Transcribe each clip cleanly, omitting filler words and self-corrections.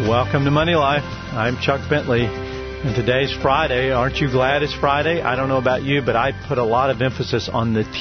Welcome to Money Life. I'm Chuck Bentley, and today's Friday. Aren't you glad it's Friday? I don't know about you, but I put a lot of emphasis on the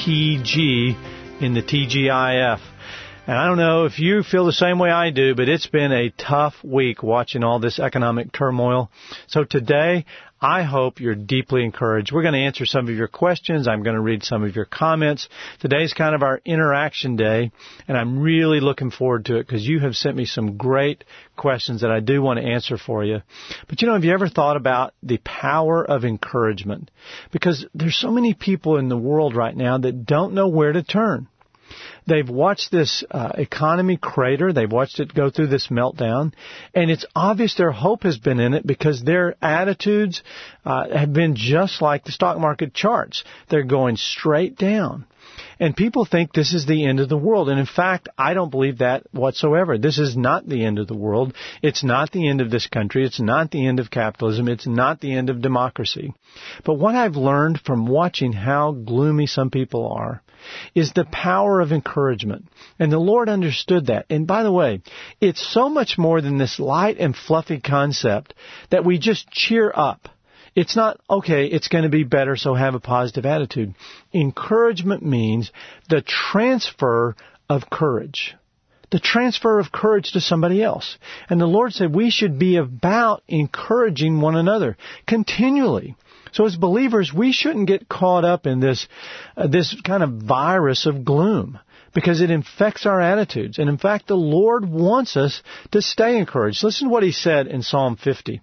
TG in the TGIF. And I don't know if you feel the same way I do, but it's been a tough week watching all this economic turmoil. So today, I hope you're deeply encouraged. We're going to answer some of your questions. I'm going to read some of your comments. Today's kind of our interaction day, and I'm really looking forward to it because you have sent me some great questions that I do want to answer for you. But have you ever thought about the power of encouragement? Because there's so many people in the world right now that don't know where to turn. They've watched this economy crater. They've watched it go through this meltdown. And it's obvious their hope has been in it because their attitudes have been just like the stock market charts. They're going straight down. And people think this is the end of the world. And in fact, I don't believe that whatsoever. This is not the end of the world. It's not the end of this country. It's not the end of capitalism. It's not the end of democracy. But what I've learned from watching how gloomy some people are is the power of encouragement. And the Lord understood that. And by the way, it's so much more than this light and fluffy concept that we just cheer up. It's not, okay, it's going to be better, so have a positive attitude. Encouragement means the transfer of courage. The transfer of courage to somebody else. And the Lord said we should be about encouraging one another continually. So as believers, we shouldn't get caught up in this kind of virus of gloom because it infects our attitudes. And in fact, the Lord wants us to stay encouraged. Listen to what He said in Psalm 50.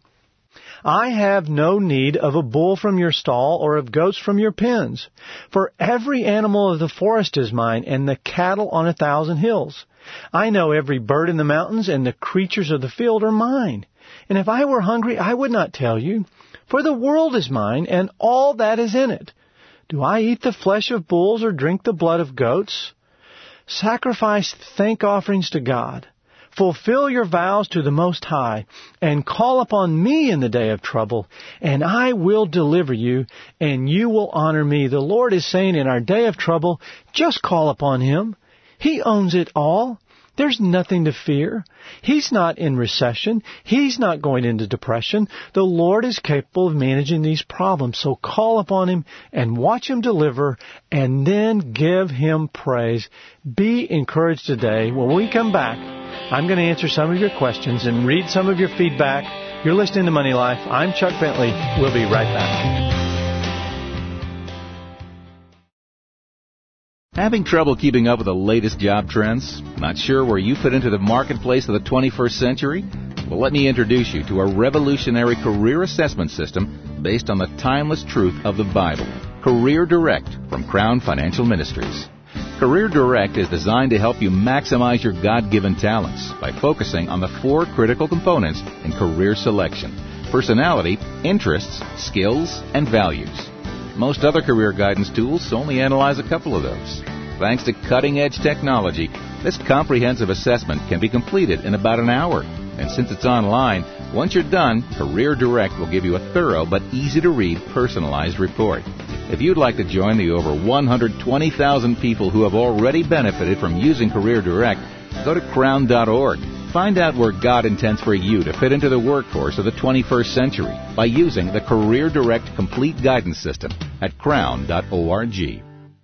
I have no need of a bull from your stall or of goats from your pens. For every animal of the forest is mine, and the cattle on 1,000 hills. I know every bird in the mountains, and the creatures of the field are mine. And if I were hungry, I would not tell you. For the world is mine, and all that is in it. Do I eat the flesh of bulls or drink the blood of goats? Sacrifice thank offerings to God. Fulfill your vows to the Most High, and call upon me in the day of trouble, and I will deliver you, and you will honor me. The Lord is saying in our day of trouble, just call upon Him. He owns it all. There's nothing to fear. He's not in recession. He's not going into depression. The Lord is capable of managing these problems. So call upon Him and watch Him deliver and then give Him praise. Be encouraged today. When we come back, I'm going to answer some of your questions and read some of your feedback. You're listening to Money Life. I'm Chuck Bentley. We'll be right back. Having trouble keeping up with the latest job trends? Not sure where you fit into the marketplace of the 21st century? Well, let me introduce you to a revolutionary career assessment system based on the timeless truth of the Bible. Career Direct from Crown Financial Ministries. Career Direct is designed to help you maximize your God-given talents by focusing on the 4 critical components in career selection: personality, interests, skills, and values. Most other career guidance tools only analyze a couple of those. Thanks to cutting-edge technology, this comprehensive assessment can be completed in about an hour. And since it's online, once you're done, Career Direct will give you a thorough but easy-to-read personalized report. If you'd like to join the over 120,000 people who have already benefited from using Career Direct, go to crown.org. Find out where God intends for you to fit into the workforce of the 21st century by using the Career Direct Complete Guidance System at crown.org.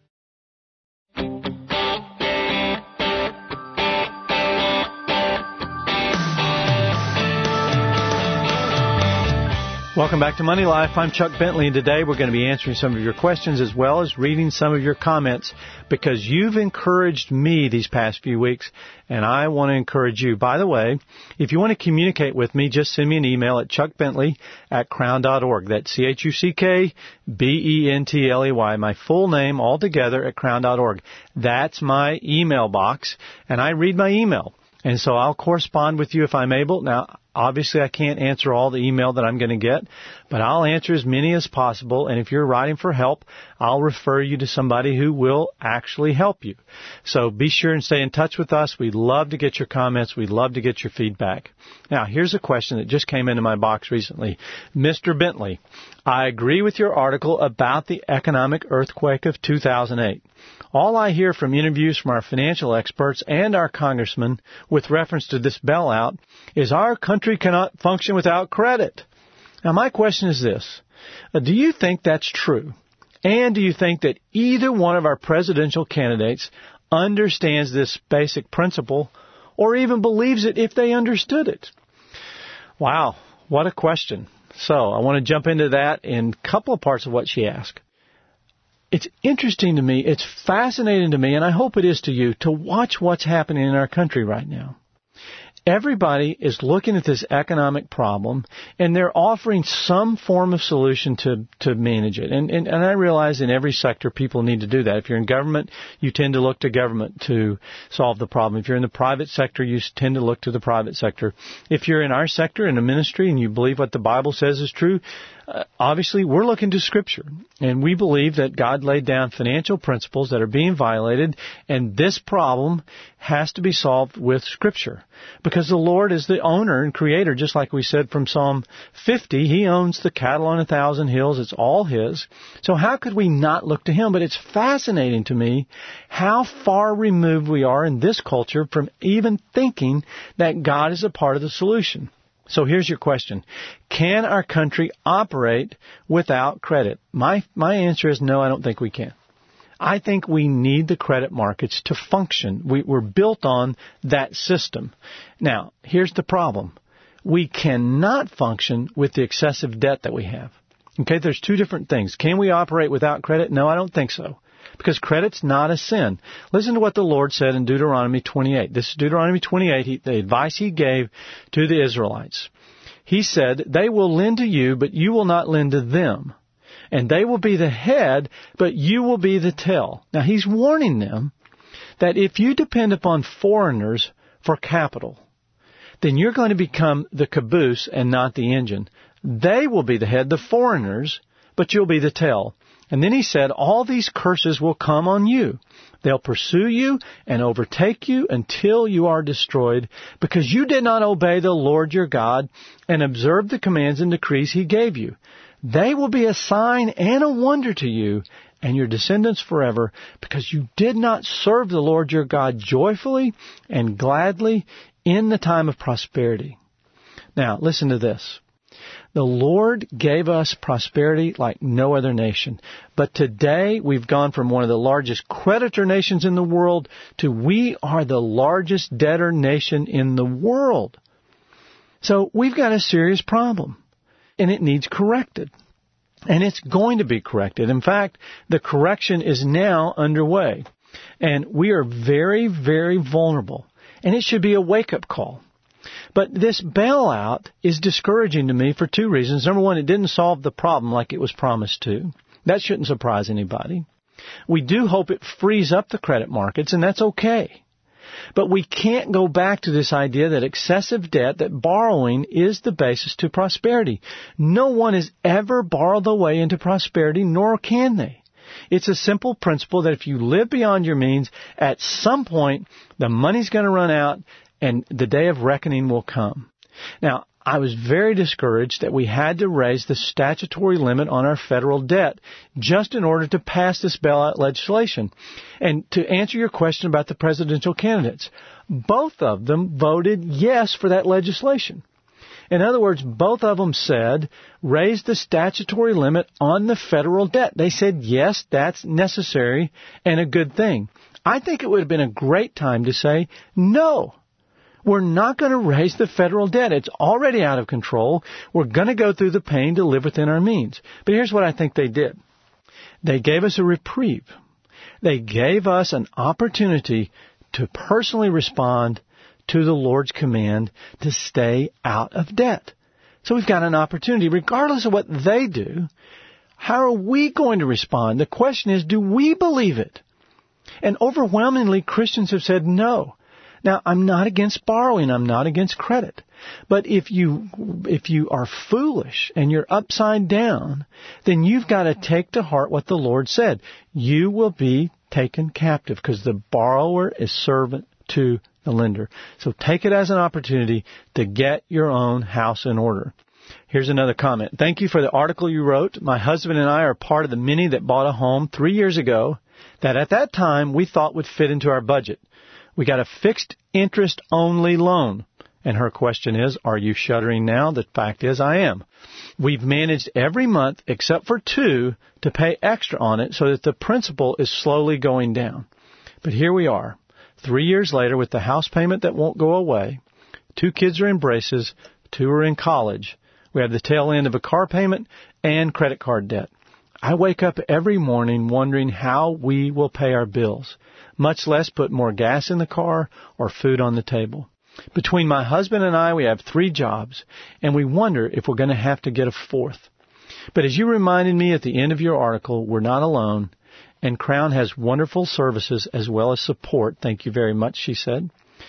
Welcome back to Money Life. I'm Chuck Bentley, and today we're going to be answering some of your questions as well as reading some of your comments because you've encouraged me these past few weeks, and I want to encourage you. By the way, if you want to communicate with me, just send me an email at chuckbentley@crown.org. That's ChuckBentley, my full name all together at crown.org. That's my email box, and I read my email. And so I'll correspond with you if I'm able. Now, obviously, I can't answer all the email that I'm going to get, But I'll answer as many as possible, and if you're writing for help, I'll refer you to somebody who will actually help you. So be sure and stay in touch with us. We'd love to get your comments. We'd love to get your feedback. Now, here's a question that just came into my box recently. Mr. Bentley, I agree with your article about the economic earthquake of 2008. All I hear from interviews from our financial experts and our congressmen with reference to this bailout is our country cannot function without credit. Now, my question is this. Do you think that's true? And do you think that either one of our presidential candidates understands this basic principle or even believes it if they understood it? Wow, what a question. So I want to jump into that in a couple of parts of what she asked. It's interesting to me, it's fascinating to me, and I hope it is to you, to watch what's happening in our country right now. Everybody is looking at this economic problem, and they're offering some form of solution to manage it. And I realize in every sector people need to do that. If you're in government, you tend to look to government to solve the problem. If you're in the private sector, you tend to look to the private sector. If you're in our sector, in a ministry, and you believe what the Bible says is true, obviously we're looking to Scripture. And we believe that God laid down financial principles that are being violated, and this problem has to be solved with Scripture. Because the Lord is the owner and creator, just like we said from Psalm 50. He owns the cattle on 1,000 hills. It's all His. So how could we not look to Him? But it's fascinating to me how far removed we are in this culture from even thinking that God is a part of the solution. So here's your question. Can our country operate without credit? My answer is no, I don't think we can. I think we need the credit markets to function. We're built on that system. Now, here's the problem. We cannot function with the excessive debt that we have. Okay, there's two different things. Can we operate without credit? No, I don't think so. Because credit's not a sin. Listen to what the Lord said in Deuteronomy 28. This is Deuteronomy 28, the advice He gave to the Israelites. He said, they will lend to you, but you will not lend to them. And they will be the head, but you will be the tail. Now, He's warning them that if you depend upon foreigners for capital, then you're going to become the caboose and not the engine. They will be the head, the foreigners, but you'll be the tail. And then He said, all these curses will come on you. They'll pursue you and overtake you until you are destroyed, because you did not obey the Lord your God and observe the commands and decrees He gave you. They will be a sign and a wonder to you and your descendants forever, because you did not serve the Lord your God joyfully and gladly in the time of prosperity. Now, listen to this. The Lord gave us prosperity like no other nation. But today we've gone from one of the largest creditor nations in the world to we are the largest debtor nation in the world. So we've got a serious problem, and it needs corrected. And it's going to be corrected. In fact, the correction is now underway. And we are very, very vulnerable. And it should be a wake-up call. But this bailout is discouraging to me for two reasons. Number one, it didn't solve the problem like it was promised to. That shouldn't surprise anybody. We do hope it frees up the credit markets, and that's okay. But we can't go back to this idea that excessive debt, that borrowing is the basis to prosperity. No one has ever borrowed their way into prosperity, nor can they. It's a simple principle that if you live beyond your means, at some point the money's going to run out, and the day of reckoning will come. Now, I was very discouraged that we had to raise the statutory limit on our federal debt just in order to pass this bailout legislation. And to answer your question about the presidential candidates, both of them voted yes for that legislation. In other words, both of them said, raise the statutory limit on the federal debt. They said, yes, that's necessary and a good thing. I think it would have been a great time to say, no. We're not going to raise the federal debt. It's already out of control. We're going to go through the pain to live within our means. But here's what I think they did. They gave us a reprieve. They gave us an opportunity to personally respond to the Lord's command to stay out of debt. So we've got an opportunity. Regardless of what they do, how are we going to respond? The question is, do we believe it? And overwhelmingly, Christians have said no. Now, I'm not against borrowing. I'm not against credit. But if you are foolish and you're upside down, then you've got to take to heart what the Lord said. You will be taken captive because the borrower is servant to the lender. So take it as an opportunity to get your own house in order. Here's another comment. Thank you for the article you wrote. My husband and I are part of the many that bought a home 3 years ago that at that time we thought would fit into our budget. We got a fixed interest only loan. And her question is, are you shuddering now? The fact is, I am. We've managed every month except for 2 to pay extra on it so that the principal is slowly going down. But here we are, 3 years later with the house payment that won't go away. 2 kids are in braces, 2 are in college. We have the tail end of a car payment and credit card debt. I wake up every morning wondering how we will pay our bills, much less put more gas in the car or food on the table. Between my husband and I, we have 3 jobs, and we wonder if we're going to have to get a 4th. But as you reminded me at the end of your article, we're not alone, and Crown has wonderful services as well as support, thank you very much, she said,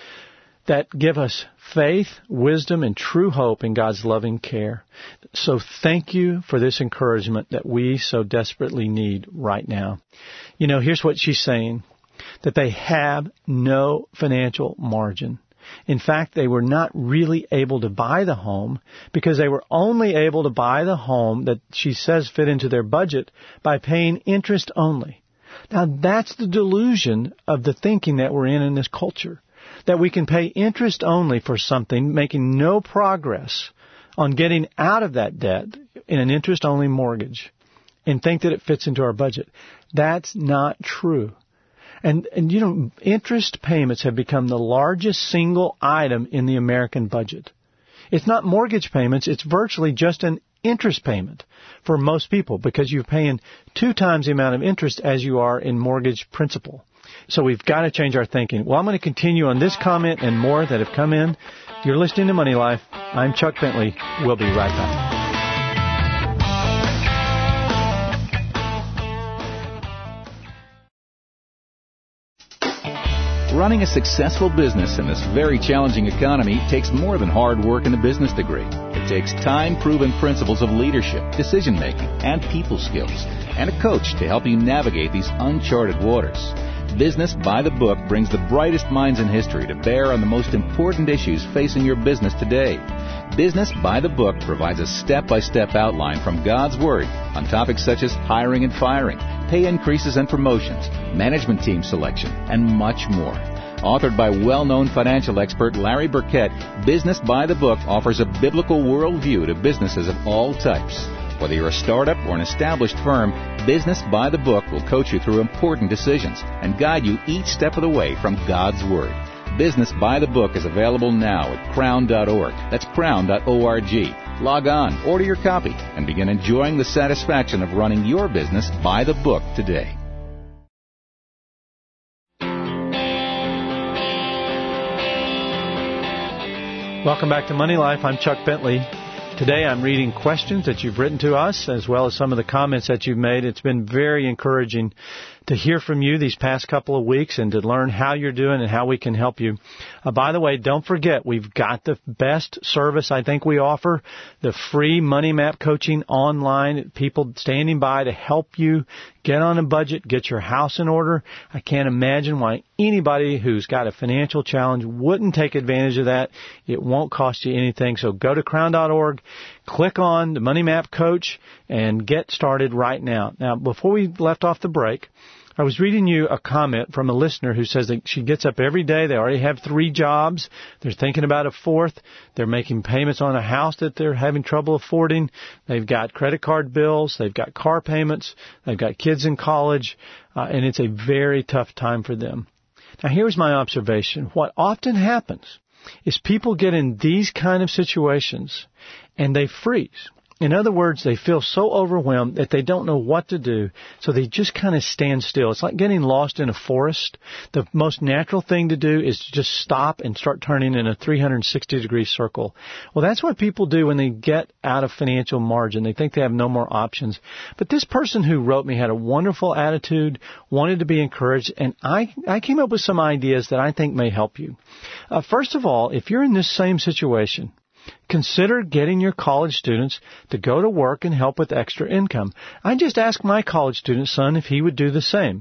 that give us faith, wisdom, and true hope in God's loving care. So thank you for this encouragement that we so desperately need right now. You know, here's what she's saying, that they have no financial margin. In fact, they were not really able to buy the home because they were only able to buy the home that she says fit into their budget by paying interest only. Now, that's the delusion of the thinking that we're in this culture, that we can pay interest only for something, making no progress on getting out of that debt in an interest-only mortgage and think that it fits into our budget. That's not true. And you know, interest payments have become the largest single item in the American budget. It's not mortgage payments. It's virtually just an interest payment for most people because you're paying 2 times the amount of interest as you are in mortgage principal. So we've got to change our thinking. Well, I'm going to continue on this comment and more that have come in. You're listening to Money Life. I'm Chuck Bentley. We'll be right back. Running a successful business in this very challenging economy takes more than hard work and a business degree. It takes time-proven principles of leadership, decision-making, and people skills, and a coach to help you navigate these uncharted waters. Business by the Book brings the brightest minds in history to bear on the most important issues facing your business today. Business by the Book provides a step-by-step outline from God's Word on topics such as hiring and firing, pay increases and promotions, management team selection, and much more. Authored by well-known financial expert Larry Burkett, Business by the Book offers a biblical worldview to businesses of all types. Whether you're a startup or an established firm, Business by the Book will coach you through important decisions and guide you each step of the way from God's Word. Business by the Book is available now at crown.org. That's crown.org. Log on, order your copy, and begin enjoying the satisfaction of running your business by the book today. Welcome back to Money Life. I'm Chuck Bentley. Today I'm reading questions that you've written to us as well as some of the comments that you've made. It's been very encouraging to hear from you these past couple of weeks and to learn how you're doing and how we can help you. By the way, don't forget, we've got the best service I think we offer, the free Money Map coaching online, people standing by to help you get on a budget, get your house in order. I can't imagine why anybody who's got a financial challenge wouldn't take advantage of that. It won't cost you anything. So go to crown.org, click on the Money Map Coach, and get started right now. Now, before we left off the break, I was reading you a comment from a listener who says that she gets up every day. They already have 3 jobs. They're thinking about a 4th. They're making payments on a house that they're having trouble affording. They've got credit card bills. They've got car payments. They've got kids in college. And it's a very tough time for them. Now, here's my observation. What often happens is people get in these kind of situations and they freeze. In other words, they feel so overwhelmed that they don't know what to do, so they just kind of stand still. It's like getting lost in a forest. The most natural thing to do is to just stop and start turning in a 360-degree circle. Well, that's what people do when they get out of financial margin. They think they have no more options. But this person who wrote me had a wonderful attitude, wanted to be encouraged, and I came up with some ideas that I think may help you. First of all, if you're in this same situation, Consider getting your college students to go to work and help with extra income. I just asked my college student son if he would do the same.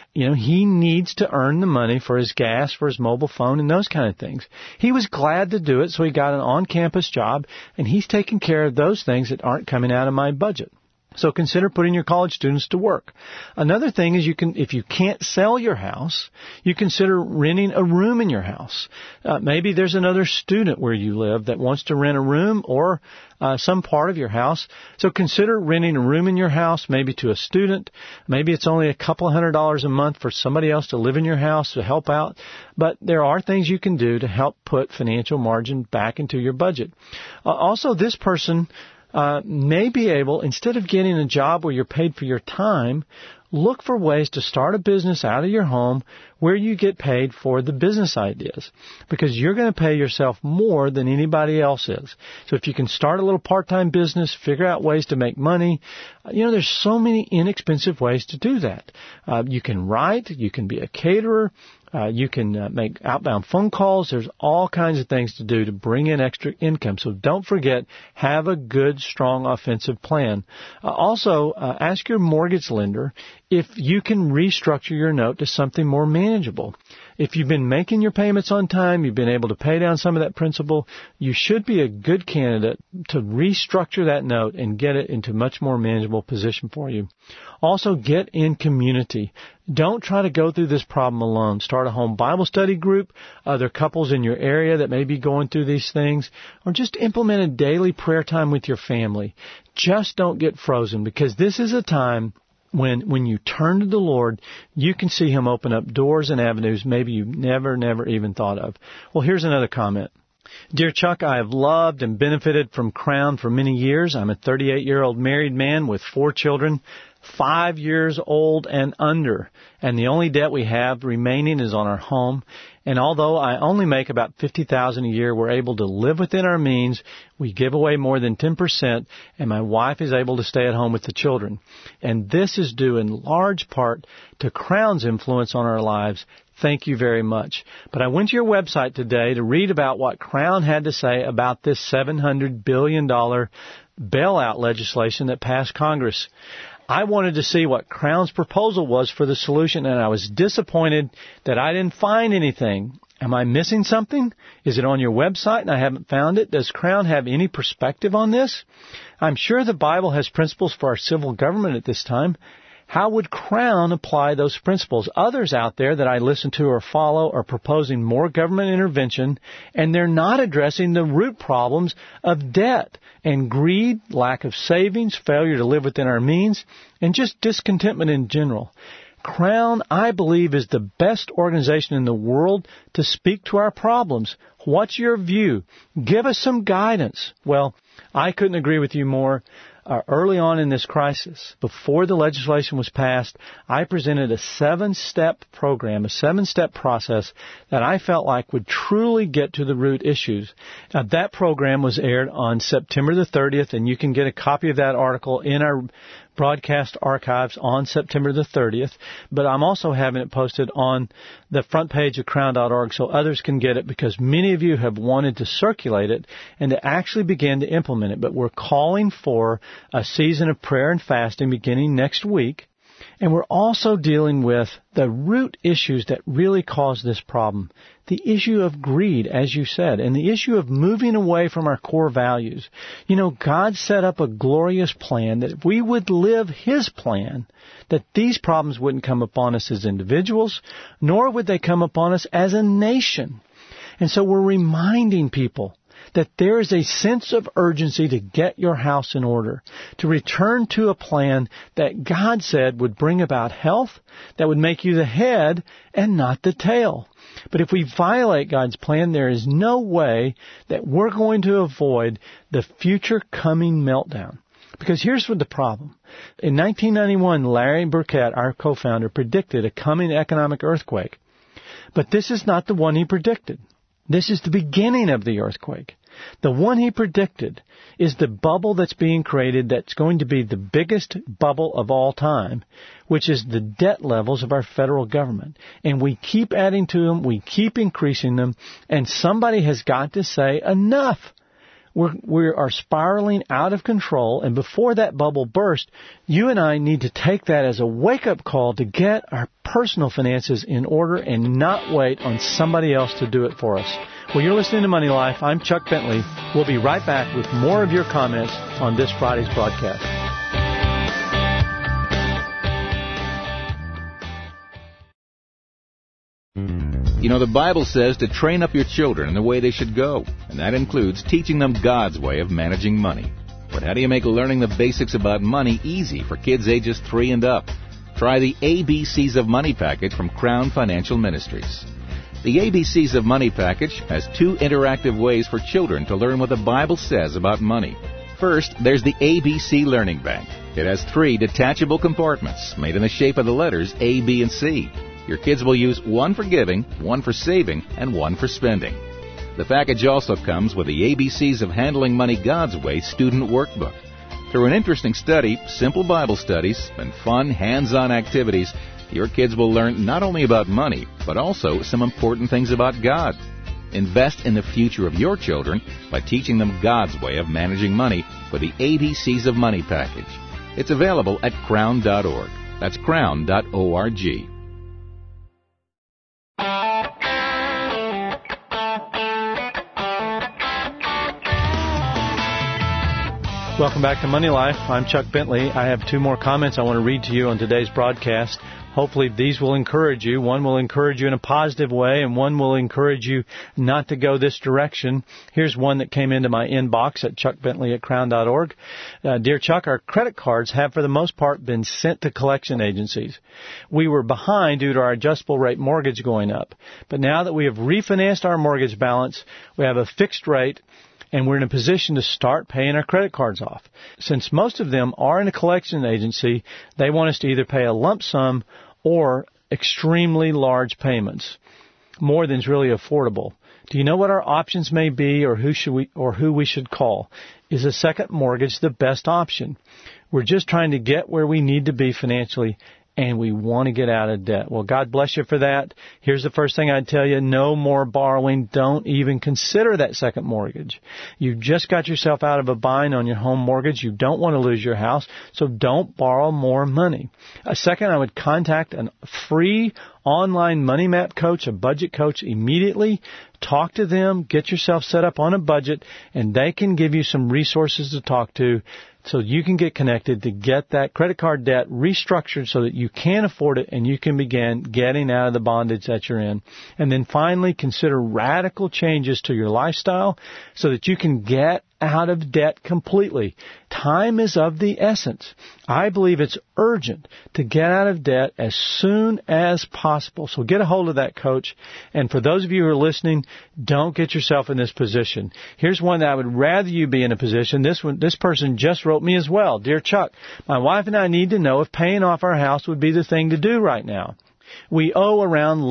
He needs to earn the money for his gas, for his mobile phone, and those kind of things. He was glad to do it, so he got an on-campus job, and he's taking care of those things that aren't coming out of my budget. So consider putting your college students to work. Another thing is if you can't sell your house, you consider renting a room in your house. Maybe there's another student where you live that wants to rent a room or some part of your house. So consider renting a room in your house, maybe to a student. Maybe it's only a couple $100 a month for somebody else to live in your house to help out. But there are things you can do to help put financial margin back into your budget. Also, this person may be able, instead of getting a job where you're paid for your time, look for ways to start a business out of your home where you get paid for the business ideas, because you're going to pay yourself more than anybody else is. So if you can start a little part-time business, figure out ways to make money, there's so many inexpensive ways to do that. You can write, you can be a caterer, you can make outbound phone calls. There's all kinds of things to do to bring in extra income. So don't forget, have a good, strong, offensive plan. Also, ask your mortgage lender if you can restructure your note to something more manageable. If you've been making your payments on time, you've been able to pay down some of that principal, you should be a good candidate to restructure that note and get it into a much more manageable position for you. Also, get in community. Don't try to go through this problem alone. Start a home Bible study group, other couples in your area that may be going through these things, or just implement a daily prayer time with your family. Just don't get frozen, because this is a time when you turn to the Lord, you can see Him open up doors and avenues maybe you never even thought of. Well, here's another comment. Dear Chuck, I have loved and benefited from Crown for many years. I'm a 38-year-old married man with 4 children, 5 years old and under, and the only debt we have remaining is on our home. And although I only make about $50,000 a year, we're able to live within our means. We give away more than 10%, and my wife is able to stay at home with the children. And this is due in large part to Crown's influence on our lives. Thank you very much. But I went to your website today to read about what Crown had to say about this $700 billion bailout legislation that passed Congress. I wanted to see what Crown's proposal was for the solution, and I was disappointed that I didn't find anything. Am I missing something? Is it on your website and I haven't found it? Does Crown have any perspective on this? I'm sure the Bible has principles for our civil government at this time. How would Crown apply those principles? Others out there that I listen to or follow are proposing more government intervention, and they're not addressing the root problems of debt and greed, lack of savings, failure to live within our means, and just discontentment in general. Crown, I believe, is the best organization in the world to speak to our problems. What's your view? Give us some guidance. Well, I couldn't agree with you more. Early on in this crisis, before the legislation was passed, I presented a 7-step program, a 7-step process that I felt like would truly get to the root issues. That program was aired on September the 30th, and you can get a copy of that article in our broadcast archives on September the 30th, but I'm also having it posted on the front page of Crown.org so others can get it, because many of you have wanted to circulate it and to actually begin to implement it. But we're calling for a season of prayer and fasting beginning next week, and we're also dealing with the root issues that really cause this problem. The issue of greed, as you said, and the issue of moving away from our core values. God set up a glorious plan that if we would live His plan, that these problems wouldn't come upon us as individuals, nor would they come upon us as a nation. And so we're reminding people that there is a sense of urgency to get your house in order, to return to a plan that God said would bring about health, that would make you the head and not the tail. But if we violate God's plan, there is no way that we're going to avoid the future coming meltdown. Because here's what the problem. In 1991, Larry Burkett, our co-founder, predicted a coming economic earthquake. But this is not the one he predicted. This is the beginning of the earthquake. The one he predicted is the bubble that's being created that's going to be the biggest bubble of all time, which is the debt levels of our federal government. And we keep adding to them, we keep increasing them, and somebody has got to say enough. We are spiraling out of control, and before that bubble bursts, you and I need to take that as a wake-up call to get our personal finances in order and not wait on somebody else to do it for us. Well, you're listening to Money Life. I'm Chuck Bentley. We'll be right back with more of your comments on this Friday's broadcast. You know, the Bible says to train up your children in the way they should go, and that includes teaching them God's way of managing money. But how do you make learning the basics about money easy for kids ages 3 and up? Try the ABCs of Money package from Crown Financial Ministries. The ABCs of Money package has 2 interactive ways for children to learn what the Bible says about money. First, there's the ABC Learning Bank. It has 3 detachable compartments made in the shape of the letters A, B, and C. Your kids will use one for giving, one for saving, and one for spending. The package also comes with the ABCs of Handling Money God's Way student workbook. Through an interesting study, simple Bible studies, and fun hands-on activities, your kids will learn not only about money, but also some important things about God. Invest in the future of your children by teaching them God's way of managing money with the ABCs of Money package. It's available at crown.org. That's crown.org. Welcome back to Money Life. I'm Chuck Bentley. I have 2 more comments I want to read to you on today's broadcast. Hopefully these will encourage you. One will encourage you in a positive way, and one will encourage you not to go this direction. Here's one that came into my inbox at chuckbentley@crown.org. Dear Chuck, our credit cards have for the most part been sent to collection agencies. We were behind due to our adjustable rate mortgage going up. But now that we have refinanced our mortgage balance, we have a fixed rate, and we're in a position to start paying our credit cards off. Since most of them are in a collection agency, they want us to either pay a lump sum or extremely large payments, more than is really affordable. Do you know what our options may be, or who we should call? Is a second mortgage the best option? We're just trying to get where we need to be financially, and we want to get out of debt. Well, God bless you for that. Here's the first thing I'd tell you. No more borrowing. Don't even consider that second mortgage. You just got yourself out of a bind on your home mortgage. You don't want to lose your house, so don't borrow more money. Second, I would contact a free online money map coach, a budget coach, immediately. Talk to them, get yourself set up on a budget, and they can give you some resources to talk to so you can get connected to get that credit card debt restructured so that you can afford it and you can begin getting out of the bondage that you're in. And then finally, consider radical changes to your lifestyle so that you can get out of debt completely. Time is of the essence. I believe it's urgent to get out of debt as soon as possible. So get a hold of that coach. And for those of you who are listening, don't get yourself in this position. Here's one that I would rather you be in a position. This person just wrote me as well. Dear Chuck, my wife and I need to know if paying off our house would be the thing to do right now. We owe around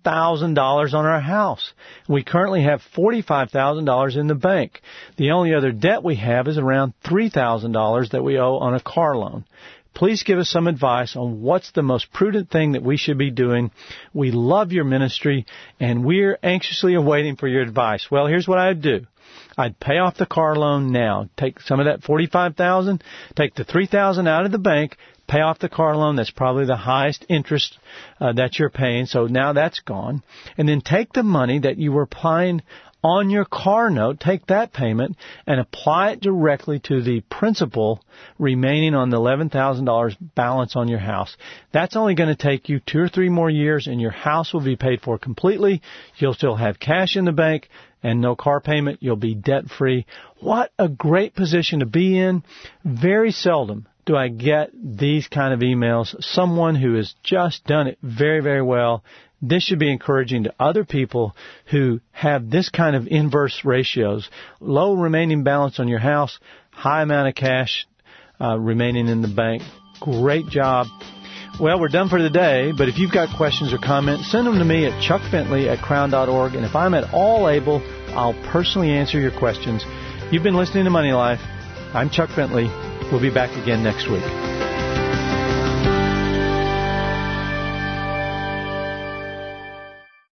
$11,000 on our house. We currently have $45,000 in the bank. The only other debt we have is around $3,000 that we owe on a car loan. Please give us some advice on what's the most prudent thing that we should be doing. We love your ministry, and we're anxiously awaiting for your advice. Well, here's what I'd do. I'd pay off the car loan now. Take some of that $45,000, take the $3,000 out of the bank, pay off the car loan. That's probably the highest interest that you're paying. So now that's gone. And then take the money that you were applying on your car note, take that payment, and apply it directly to the principal remaining on the $11,000 balance on your house. That's only going to take you 2 or 3 more years, and your house will be paid for completely. You'll still have cash in the bank and no car payment. You'll be debt-free. What a great position to be in. Very seldom do I get these kind of emails. Someone who has just done it very, very well. This should be encouraging to other people who have this kind of inverse ratios. Low remaining balance on your house, high amount of cash remaining in the bank. Great job. Well, we're done for today, but if you've got questions or comments, send them to me at chuckbentley@crown.org, and if I'm at all able, I'll personally answer your questions. You've been listening to Money Life. I'm Chuck Bentley. We'll be back again next week.